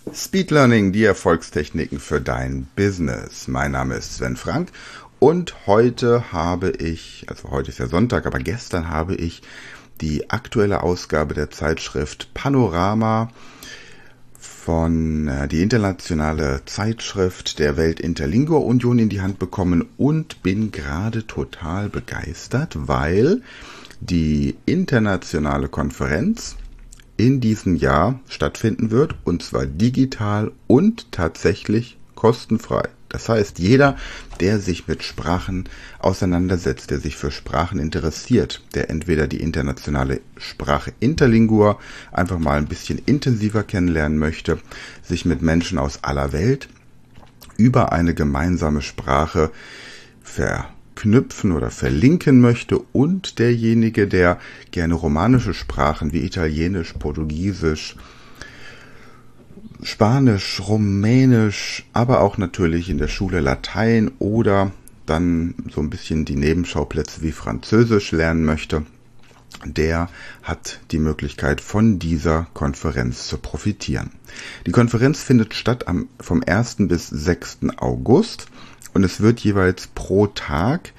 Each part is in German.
Speed Learning, die Erfolgstechniken für dein Business. Mein Name ist Sven Frank und heute ist ja Sonntag, aber gestern habe ich die aktuelle Ausgabe der Zeitschrift Panorama von die internationale Zeitschrift der Welt-Interlingua-Union in die Hand bekommen und bin gerade total begeistert, weil die internationale Konferenz in diesem Jahr stattfinden wird, und zwar digital und tatsächlich kostenfrei. Das heißt, jeder, der sich mit Sprachen auseinandersetzt, der sich für Sprachen interessiert, der entweder die internationale Sprache Interlingua einfach mal ein bisschen intensiver kennenlernen möchte, sich mit Menschen aus aller Welt über eine gemeinsame Sprache verknüpfen oder verlinken möchte, und derjenige, der gerne romanische Sprachen wie Italienisch, Portugiesisch, Spanisch, Rumänisch, aber auch natürlich in der Schule Latein oder dann so ein bisschen die Nebenschauplätze wie Französisch lernen möchte, der hat die Möglichkeit, von dieser Konferenz zu profitieren. Die Konferenz findet statt vom 1. bis 6. August und es wird jeweils pro Tag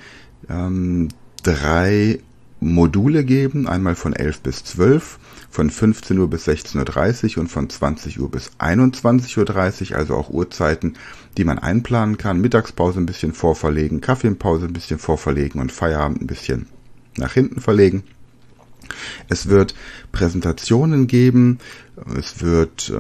3 Module geben, einmal von 11 bis 12, von 15 Uhr bis 16.30 Uhr und von 20 Uhr bis 21.30 Uhr, also auch Uhrzeiten, die man einplanen kann. Mittagspause ein bisschen vorverlegen, Kaffeepause ein bisschen vorverlegen und Feierabend ein bisschen nach hinten verlegen. Es wird Präsentationen geben, es wird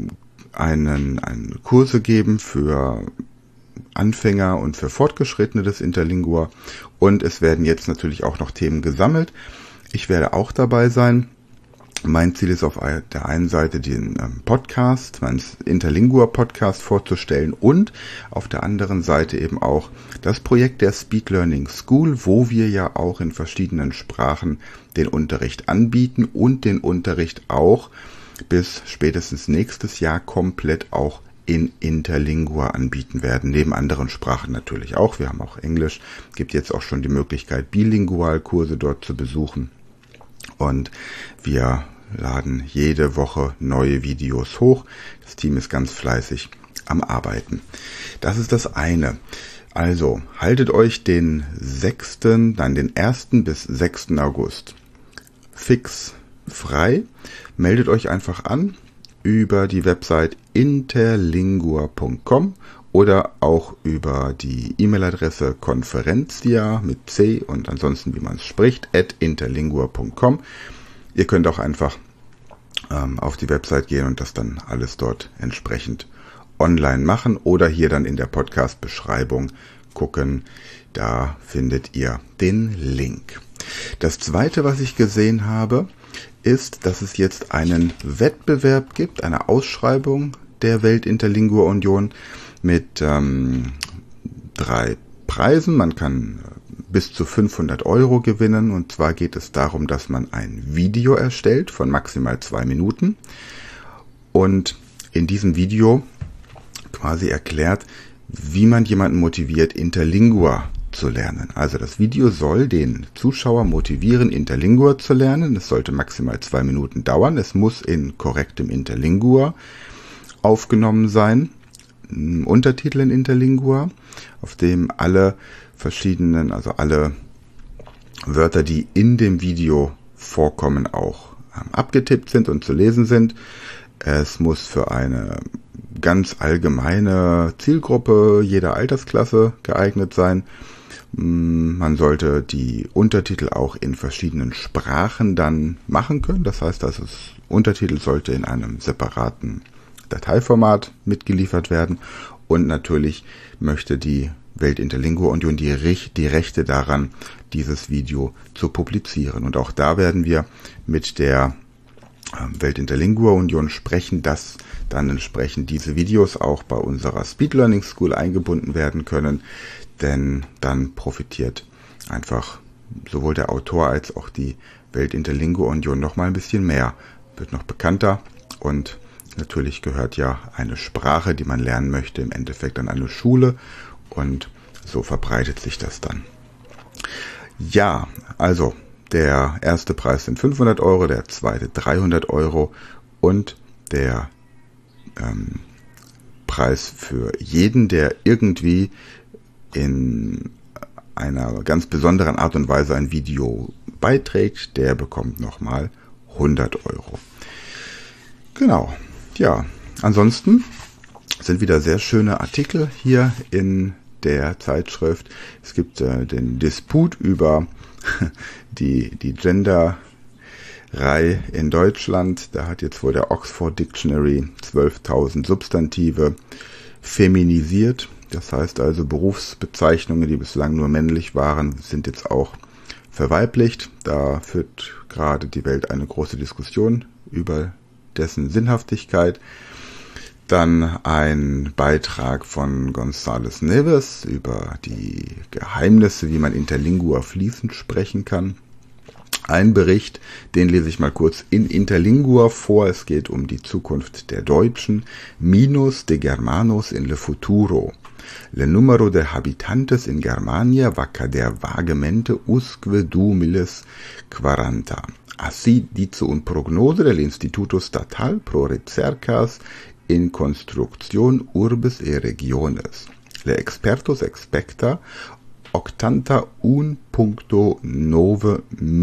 Kurse geben für Anfänger und für Fortgeschrittene des Interlingua, und es werden jetzt natürlich auch noch Themen gesammelt. Ich werde auch dabei sein. Mein Ziel ist auf der einen Seite den Podcast, meinen Interlingua-Podcast vorzustellen und auf der anderen Seite eben auch das Projekt der Speed Learning School, wo wir ja auch in verschiedenen Sprachen den Unterricht anbieten und den Unterricht auch bis spätestens nächstes Jahr komplett auch in Interlingua anbieten werden, neben anderen Sprachen natürlich auch. Wir haben auch Englisch, gibt jetzt auch schon die Möglichkeit, Bilingual-Kurse dort zu besuchen. Und wir laden jede Woche neue Videos hoch. Das Team ist ganz fleißig am Arbeiten. Das ist das eine. Also haltet euch den 1. bis 6. August fix frei. Meldet euch einfach an über die Website interlingua.com oder auch über die E-Mail-Adresse Conferencia mit C und ansonsten, wie man es spricht, @interlingua.com. Ihr könnt auch einfach auf die Website gehen und das dann alles dort entsprechend online machen oder hier dann in der Podcast-Beschreibung gucken. Da findet ihr den Link. Das zweite, was ich gesehen habe, ist, dass es jetzt einen Wettbewerb gibt, eine Ausschreibung der Welt-Interlingua-Union mit 3 Preisen. Man kann bis zu 500 € gewinnen, und zwar geht es darum, dass man ein Video erstellt von maximal 2 Minuten und in diesem Video quasi erklärt, wie man jemanden motiviert, Interlingua zu lernen. Also das Video soll den Zuschauer motivieren, Interlingua zu lernen. Es sollte maximal 2 Minuten dauern. Es muss in korrektem Interlingua aufgenommen sein. Untertitel in Interlingua, auf dem alle Wörter, die in dem Video vorkommen, auch abgetippt sind und zu lesen sind. Es muss für eine ganz allgemeine Zielgruppe jeder Altersklasse geeignet sein. Man sollte die Untertitel auch in verschiedenen Sprachen dann machen können. Das heißt, Untertitel sollte in einem separaten Dateiformat mitgeliefert werden. Und natürlich möchte die Welt-Interlingua-Union die Rechte daran, dieses Video zu publizieren. Und auch da werden wir mit der Welt-Interlingua-Union sprechen, dass dann entsprechend diese Videos auch bei unserer Speed Learning School eingebunden werden können, denn dann profitiert einfach sowohl der Autor als auch die Welt-Interlingua-Union noch mal ein bisschen mehr, wird noch bekannter, und natürlich gehört ja eine Sprache, die man lernen möchte, im Endeffekt an eine Schule, und so verbreitet sich das dann. Ja, also der erste Preis sind 500 €, der zweite 300 € und der Preis für jeden, der irgendwie in einer ganz besonderen Art und Weise ein Video beiträgt, der bekommt nochmal 100 Euro. Genau, ja, ansonsten sind wieder sehr schöne Artikel hier in der Zeitschrift. Es gibt den Disput über die Gender-Reihe in Deutschland. Da hat jetzt wohl der Oxford Dictionary 12.000 Substantive feminisiert. Das heißt also, Berufsbezeichnungen, die bislang nur männlich waren, sind jetzt auch verweiblicht. Da führt gerade die Welt eine große Diskussion über dessen Sinnhaftigkeit. Dann ein Beitrag von González Neves über die Geheimnisse, wie man Interlingua fließend sprechen kann. Ein Bericht, den lese ich mal kurz in Interlingua vor. Es geht um die Zukunft der Deutschen. Minus de Germanos in le futuro. Le numero de habitantes in Germania va cader vagamente usque 2040. Así dice un prognose del Instituto Statal pro Ricercas in Construcción Urbes e Regiones. Le expertos expecta 81.9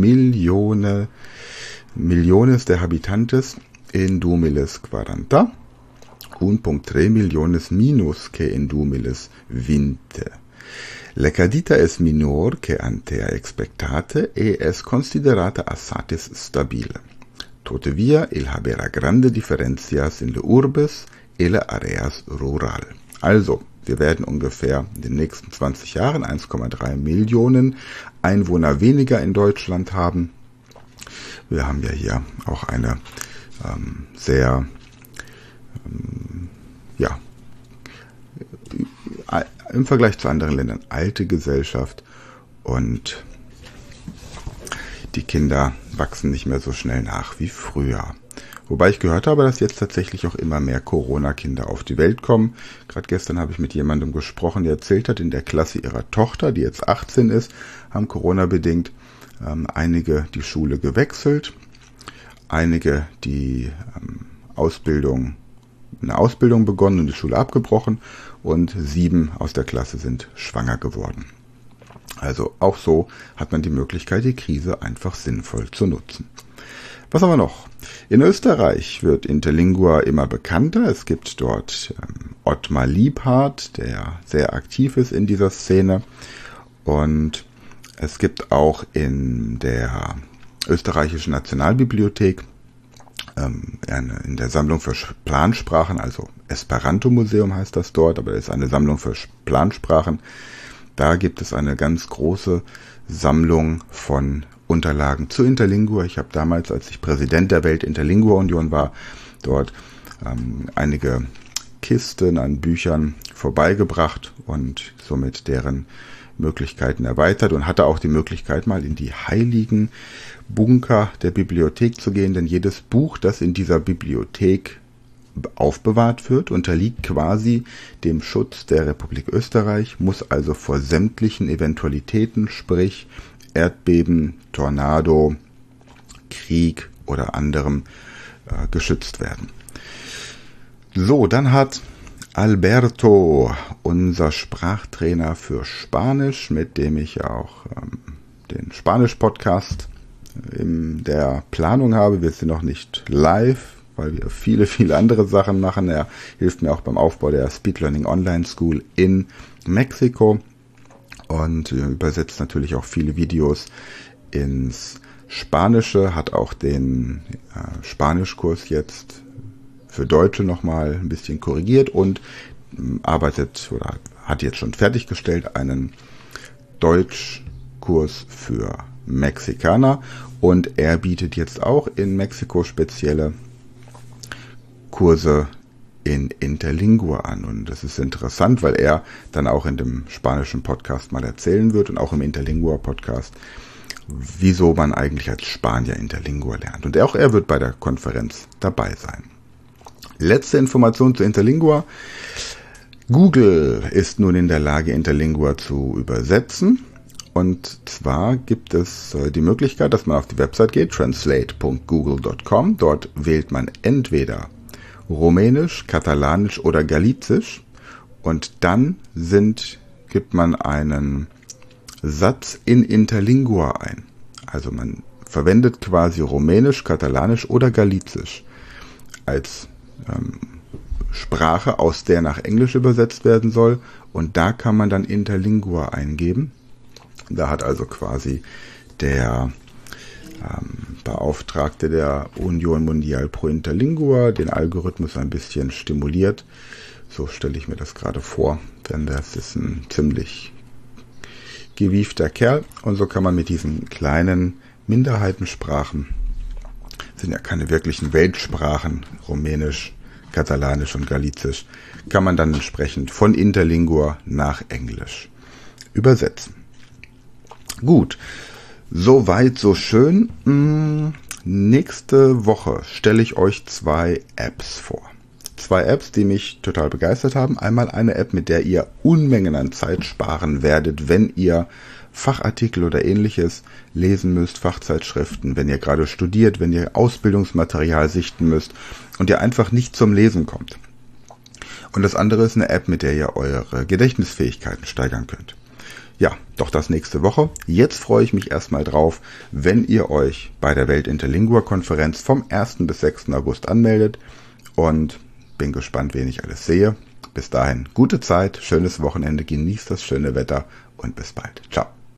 millones de habitantes en 2040, 1.3 millones minus que en 2020. La cadita es minor que ante expectate e es considerata assatis stabile. Tuttavia, il habera grande differencias in le urbes e le areas rural. Also, wir werden ungefähr in den nächsten 20 Jahren 1,3 Millionen Einwohner weniger in Deutschland haben. Wir haben ja hier auch eine sehr im Vergleich zu anderen Ländern alte Gesellschaft und die Kinder wachsen nicht mehr so schnell nach wie früher. Wobei ich gehört habe, dass jetzt tatsächlich auch immer mehr Corona-Kinder auf die Welt kommen. Gerade gestern habe ich mit jemandem gesprochen, der erzählt hat, in der Klasse ihrer Tochter, die jetzt 18 ist, haben Corona-bedingt einige die Schule gewechselt, einige die eine Ausbildung begonnen und die Schule abgebrochen und 7 aus der Klasse sind schwanger geworden. Also auch so hat man die Möglichkeit, die Krise einfach sinnvoll zu nutzen. Was haben wir noch? In Österreich wird Interlingua immer bekannter. Es gibt dort Ottmar Liebhardt, der sehr aktiv ist in dieser Szene. Und es gibt auch in der österreichischen Nationalbibliothek in der Sammlung für Plansprachen, also Esperanto-Museum heißt das dort, aber es ist eine Sammlung für Plansprachen. Da gibt es eine ganz große Sammlung von Unterlagen zu Interlingua. Ich habe damals, als ich Präsident der Welt-Interlingua-Union war, dort einige Kisten an Büchern vorbeigebracht und somit deren Möglichkeiten erweitert und hatte auch die Möglichkeit, mal in die heiligen Bunker der Bibliothek zu gehen, denn jedes Buch, das in dieser Bibliothek aufbewahrt wird, unterliegt quasi dem Schutz der Republik Österreich, muss also vor sämtlichen Eventualitäten, sprich Erdbeben, Tornado, Krieg oder anderem geschützt werden. So, dann hat Alberto, unser Sprachtrainer für Spanisch, mit dem ich auch den Spanisch-Podcast in der Planung habe. Wir sind noch nicht live, weil wir viele, viele andere Sachen machen. Er hilft mir auch beim Aufbau der Speed Learning Online School in Mexiko und übersetzt natürlich auch viele Videos ins Spanische, hat auch den Spanischkurs jetzt für Deutsche nochmal ein bisschen korrigiert und arbeitet oder hat jetzt schon fertiggestellt einen Deutschkurs für Mexikaner und er bietet jetzt auch in Mexiko spezielle Kurse in Interlingua an und das ist interessant, weil er dann auch in dem spanischen Podcast mal erzählen wird und auch im Interlingua Podcast, wieso man eigentlich als Spanier Interlingua lernt und auch er wird bei der Konferenz dabei sein. Letzte Information zu Interlingua. Google ist nun in der Lage, Interlingua zu übersetzen. Und zwar gibt es die Möglichkeit, dass man auf die Website geht, translate.google.com. Dort wählt man entweder Rumänisch, Katalanisch oder Galizisch. Und dann gibt man einen Satz in Interlingua ein. Also man verwendet quasi Rumänisch, Katalanisch oder Galizisch als Sprache, aus der nach Englisch übersetzt werden soll. Und da kann man dann Interlingua eingeben. Da hat also quasi der Beauftragte der Union Mundial pro Interlingua den Algorithmus ein bisschen stimuliert. So stelle ich mir das gerade vor, denn das ist ein ziemlich gewiefter Kerl. Und so kann man mit diesen kleinen Minderheitensprachen, sind ja keine wirklichen Weltsprachen, Rumänisch, Katalanisch und Galizisch, kann man dann entsprechend von Interlingua nach Englisch übersetzen. Gut, so weit, so schön. Nächste Woche stelle ich euch 2 Apps vor. 2 Apps, die mich total begeistert haben. Einmal eine App, mit der ihr Unmengen an Zeit sparen werdet, wenn ihr Fachartikel oder ähnliches lesen müsst, Fachzeitschriften, wenn ihr gerade studiert, wenn ihr Ausbildungsmaterial sichten müsst und ihr einfach nicht zum Lesen kommt. Und das andere ist eine App, mit der ihr eure Gedächtnisfähigkeiten steigern könnt. Ja, doch das nächste Woche. Jetzt freue ich mich erstmal drauf, wenn ihr euch bei der Welt-Interlingua-Konferenz vom 1. bis 6. August anmeldet und bin gespannt, wen ich alles sehe. Bis dahin, gute Zeit, schönes Wochenende, genießt das schöne Wetter und bis bald. Ciao.